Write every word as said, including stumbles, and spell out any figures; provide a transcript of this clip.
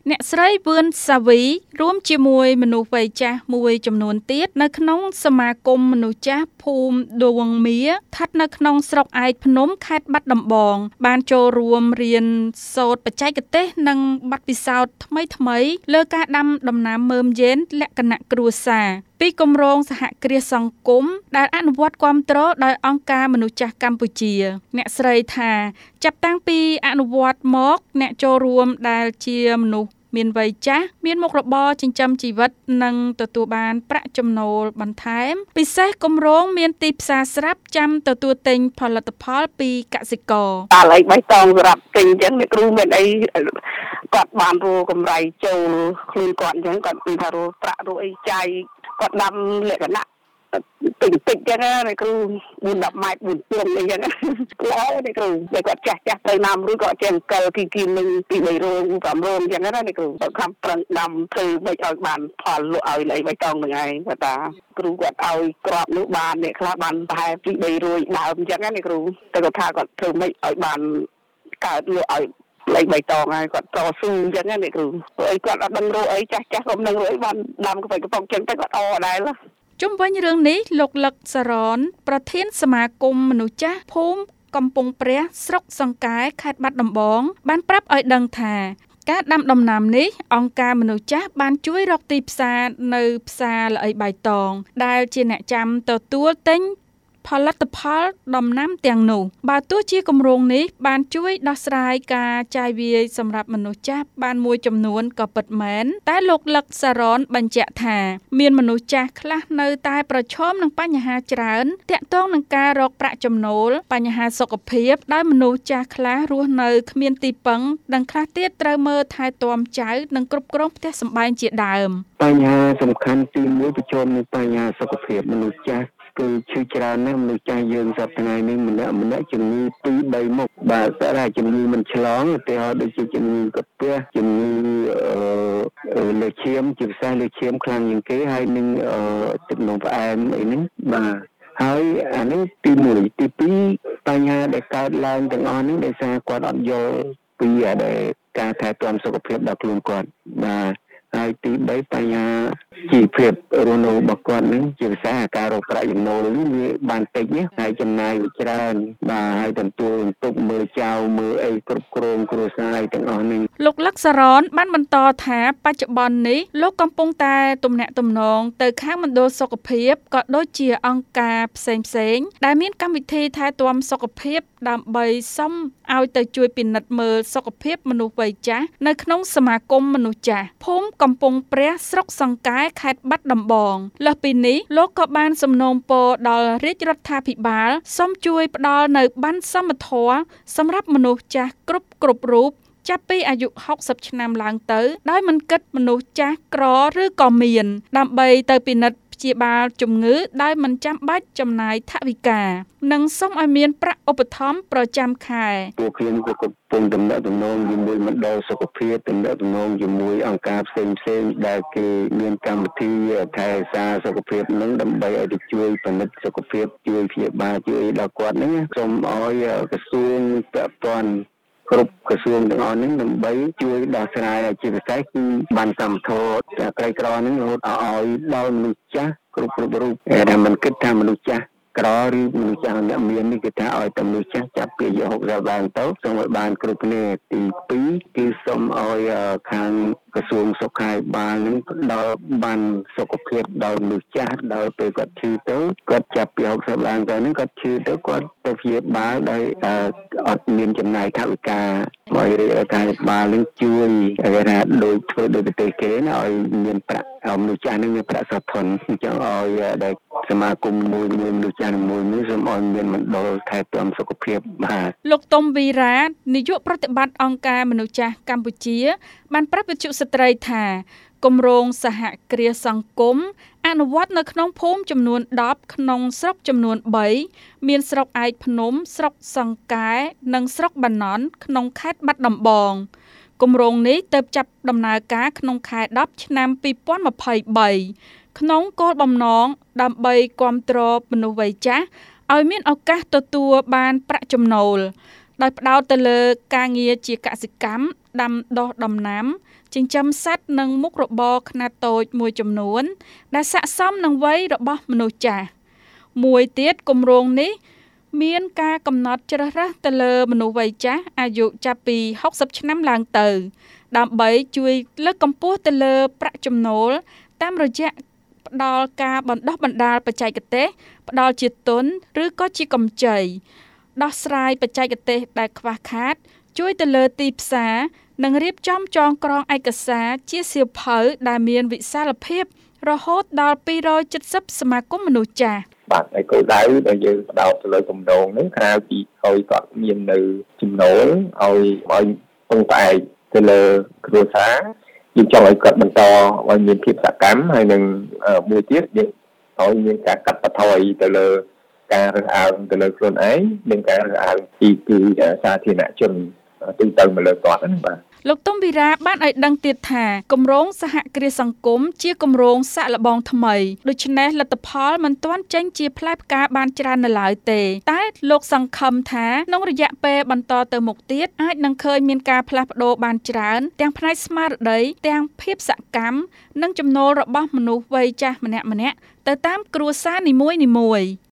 អ្នកស្រីវឿនសាវីរួមជាមួយមនុស្សវ័យចាស់មួយចំនួនទៀតនៅក្នុងសមាគមមនុស្សចាស់ភូមិដួងមៀស្ថិតនៅក្នុងស្រុកឯកភ្នំខេត្តបាត់ដំបងបានចូលរួមរៀនសូត្របច្ចេកទេសនិងបទពិសោធន៍ថ្មីៗលើការដាំដំណាំមើមយេនលក្ខណៈគ្រួសារពីគម្រោងសហគ្រាសសង្គមដែលអនុវត្តគាំទ្រដោយអង្គការមនុស្សចាស់កម្ពុជាអ្នកស្រីថាចាប់តាំងពីអនុវត្តមកអ្នកចូលរួមដែលជាមនុស្សមានវ័យចាស់មានមុខរបរចិញ្ចឹមជីវិតនិងទទួលបានប្រាក់ចំណូលបន្ថែមពិសេសគម្រោងមានទីផ្សារស្រាប់ចាំទទួលទិញផលិតផលពីកសិករតែឥឡូវបៃតងសម្រាប់ទិញអញ្ចឹងអ្នកគ្រូមានអីគាត់បានរកកម្រៃចូលខ្លួនគាត់អញ្ចឹងគាត់និយាយថារកប្រាក់រកអីចាយគាត់ដាំលក្ខណៈតិចតិចចឹងណាគ្រូបួន ដប់ម៉ែត្របួនជើងអីចឹងល្អណាគ្រូតែគាត់ចាស់ចាស់ទៅណាមរួចគាត់ចេះអង្កលគីគីនឹងពីបីរោងប្រាំរោងចឹងណាគ្រូគាត់ខំប្រឹងដាំធ្វើមិនឲ្យបានផលលក់ឲ្យលៃបៃតងហ្នឹងឯងគាត់ថាគ្រូគាត់ឲ្យក្របនោះបានអ្នកខ្លះបានប្រហែលពីបីរោងដើមចឹងណាគ្រូតែគាត់ថាគាត់ធ្វើមិនឲ្យបានកើតលក់ឲ្យលៃបៃតងហើយគាត់តស៊ូអញ្ចឹងណាគ្រូព្រោះអីគាត់អត់ដឹងរកអីចាស់ចាស់ក៏មិនដឹងរកអីបានដាំក្បៃកំប៉ុងចឹងតែគាត់អដែរជុំវិញរឿងនេះលោកលឹកសារ៉នប្រធានសមាគមមនុស្សចាស់ភូមិកំពង់ព្រះស្រុកសង្កែខេត្តបាត់ដំបងបានប្រាប់ឲ្យដឹងថាការដាំដំណាំនេះអង្គការមនុស្សចាស់បានជួយរកទីផ្សារនៅផ្សារល្អីបៃតងដែលជាអ្នកចាំទទួលទិញផលិតផលដំណាំទាំងនោះបើទោះជាគម្រោងនេះបានជួយដោះស្រាយការចាយវាយសម្រាប់មនុស្សចាស់បានមួយចំនួនក៏ពិតមែនតែលោកលឹកសារ៉នបញ្ជាក់ថាមានមនុស្សចាស់ខ្លះនៅតែប្រឈមនឹងបញ្ហាច្រើនទាក់ទងនឹងការរកប្រាក់ចំណូលបញ្ហាសុខភាពដោយមនុស្សចាស់ខ្លះរស់នៅគ្មានទីពឹងនិងខ្លះទៀតត្រូវមើលថែទាំចៅនិងគ្រប់គ្រងផ្ទះសម្បែងជាដើមបញ្ហាសំខាន់ទីមួយប្រឈមនឹងបញ្ហាសុខភាពមនុស្សចាស់គឺឈឺច្រើនណាស់មនុស្សចាស់យើងសប្តាហ៍នេះម្នាក់ម្នាក់ជំងឺពីរបីមុខបាទតែជំងឺមិនឆ្លងឧទាហរណ៍ដូចជាជំងឺកាពះជំងឺលើឈាមជាពិសេសលើឈាមខ្លាំងជាងគេហើយនឹងទឹកនោមផ្អែមអីហ្នឹងបាទហើយអានេះទីមួយទីពីរបញ្ហាដែលកើតឡើងទាំងអស់នេះដោយសារគាត់អត់យល់ពីការថែទាំសុខភាពដល់ខ្លួនគាត់បាទហើយទីបីបញ្ហាជីវភាពរស់នៅរបស់គាត់នឹងជាភាសាការរកប្រាក់ចំណូលនេះវាបានតិចណាហើយចំណាយវាច្រើនបាទហើយទទួលបន្ទុកមើលចៅមើលអីគ្រប់គ្រងគ្រួសារទាំងអស់នេះលោកលឹកសារ៉នបានបន្តថាបច្ចុប្បន្ននេះលោកកំពុងតែទំនាក់ទំនងទៅខាងមណ្ឌលសុខភាពក៏ដូចជាអង្គការផ្សេងផ្សេងដែលមានកម្មវិធីថែទាំសុខភាពដើម្បីសុំឲ្យទៅជួយពិនិត្យមើលសុខភាពមនុស្សវ័យចាស់នៅក្នុងសមាគមមនុស្សចាស់ភូមិកំពង់ព្រះស្រុកសង្កែខេត្តបាត់ដំបងលើសពីនេះលោកក៏បានសំណូមពរដល់រាជរដ្ឋាភិបាលសូមជួយផ្ដល់នៅប័ណ្ណសមធម៌សម្រាប់មនុស្សចាស់គ្រប់គ្រប់រូបចាប់ពីអាយុហុកសិបឆ្នាំឡើងទៅដោយមិនគិតមនុស្សចាស់ក្រឬក៏មានដើម្បីទៅពិនិត្យព្យាបាលជំងឺដោយមិនចាំបាច់ចំណាយថវិកានិងសូមឲ្យមានប្រាក់ឧបត្ថម្ភប្រចាំខែពួកខ្ញុំក៏កំពុងទំនាក់ទំនងជាមួយមណ្ឌលសុខភាពទំនាក់ទំនងជាមួយអង្គការផ្សេងផ្សេងដែលគេមានកម្មវិធីថែរក្សាសុខភាពនឹងដើម្បីឲ្យទៅជួយពិនិត្យសុខភាពជួយព្យាបាលជួយដល់គាត់ហ្នឹងសូមឲ្យក្រសួងពាក់ព័ន្ធគ្រប់ក្រសួងទាំងអស់នេះដើម្បីជួយដោះស្រាយជាពិសេសគឺបានកម្មធម៌ក្រីក្រហ្នឹងរហូតឲ្យដល់មនុស្សចាស់គ្រប់គ្រប់រូបដែលមិនគិតថាមនុស្សចាស់ក្រឬមនុស្សចាស់អ្នកមាននេះគឺថាឲ្យតែមនុស្សចាស់ចាប់ពីអាយុហុកសិបឡើងទៅសូមឲ្យបានគ្រប់គ្នាទីពីរគឺសូមឲ្យខាងក្រសួងសុខាភិបាលនឹងផ្ដល់បានសុខភាពដល់មនុស្សចាស់ដល់ពេលគាត់ឈឺទៅគាត់ចាប់ពីហុកសិបឡើងទៅហ្នឹងគាត់ឈឺទៅគាត់ទៅព្យាបាលដោយអត់មានចំណាយថវិកាមករាជរដ្ឋាភិបាលនឹងជួយគេថាដូចធ្វើដោយប្រទេសគេណាឲ្យមានប្រាក់ឲ្យមនុស្សចាស់នឹងមានប្រាក់សោធនអញ្ចឹងឲ្យដែលសមាគមមួយមួយមនុស្សចាស់មួយមួយសូមឲ្យមានមណ្ឌលថែទាំសុខភាពបាទលោកតុំវីរ៉ានាយកប្រតិបត្តិអង្គការមនុស្សចាស់កម្ពុជាបានប្រាប់វិទ្យុស្ត្រីថាគម្រោងសហគ្រាសសង្គមអនុវត្តនៅក្នុងភូមិចំនួនដប់ក្នុងស្រុកចំនួនបីមានស្រុកឯកភ្នំស្រុកសង្កែនិងស្រុកបាណន់ក្នុងខេត្តបាត់ដំបងគម្រោងនេះទើបចាប់ដំណើរការក្នុងខែដប់ឆ្នាំពីរពាន់ម្ភៃបីក្នុងគោលបំណងដើម្បីគាំទ្រមនុស្សវ័យចាស់ឲ្យមានឱកាសទទួលបានប្រាក់ចំណូលដោយផ្ដោតទៅលើការងារជាកសិកម្មដាំដុះដំណាំចិញ្ចឹមសត្វនិងមុខរបរខ្នាតតូចមួយចំនួនដែលស័ក្តិសមនឹងវ័យរបស់មនុស្សចាស់មួយទៀតគម្រោងនេះមានការកំណត់ជ្រើសរើសទៅលើមនុស្សវ័យចាស់អាយុចាប់ពីហុកសិបឆ្នាំឡើងទៅដើម្បីជួយលើកកម្ពស់ទៅលើប្រាក់ចំណូលតាមរយៈផ្ដល់ការបណ្ដុះបណ្ដាលបច្ចេកទេសផ្ដល់ជាទុនឬក៏ជាកម្ចីដោះស្រាយបច្ចេកទេសដែលខ្វះខាតជួយទៅលើទីផ្សារនិងរៀបចំចងក្រងឯកសារជាសៀវភៅដែលមានវិសាលភាពរហូតដល់ពីររយ칠십សមាគមមនុស្សចាស់បាទហើយគោលដៅដែលយើងផ្ដោតទៅលើគម្រោងនេះក្រៅពីឲ្យគាត់មាននៅចំណូលឲ្យឲ្យពឹងផ្អែកទៅលើគ្រួសារយើងចង់ឲ្យគាត់បន្តឲ្យមានភាពសកម្មហើយនឹងមួយទៀតយើងឲ្យមានការកាត់បន្ថយទៅលើការរើសអើងទៅលើខ្លួនឯងនិងការរើសអើងពីពីសាធារណជនទូទៅមកលើគាត់ហ្នឹងបាទលោកទុំវីរ៉ាបានឲ្យដឹងទៀតថាគម្រោងសហគ្រាសសង្គមជាគម្រោងសាកល្បងថ្មីដូច្នេះលទ្ធផលមិនទាន់ចេញជាផ្លែផ្កាបានច្រើននៅឡើយទេតែលោកសង្ឃឹមថាក្នុងរយៈពេលបន្តទៅមុខទៀតអាចនឹងឃើញមានការផ្លាស់ប្ដូរបានច្រើនទាំងផ្នែកស្មារតីទាំងភាពសកម្មនិងចំណូលរបស់មនុស្សវ័យចាស់ម្នាក់ៗទៅតាមគ្រួសារនីមួយៗ